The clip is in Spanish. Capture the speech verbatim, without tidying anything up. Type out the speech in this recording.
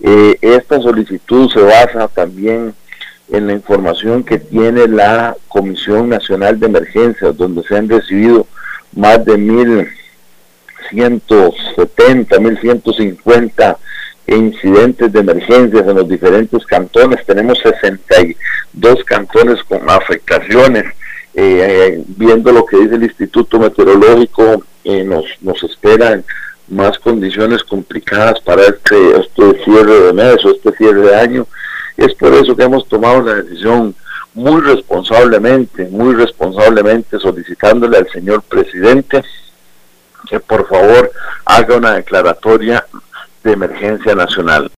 Eh, esta solicitud se basa también en la información que tiene la Comisión Nacional de Emergencias, donde se han recibido más de mil ciento setenta, mil ciento cincuenta incidentes de emergencias en los diferentes cantones. Tenemos sesenta y dos cantones con afectaciones. Eh, viendo lo que dice el Instituto Meteorológico, eh, nos, nos esperan más condiciones complicadas para este, este cierre de mes o este cierre de año. Es por eso que hemos tomado la decisión muy responsablemente, muy responsablemente solicitándole al señor presidente que por favor haga una declaratoria de emergencia nacional.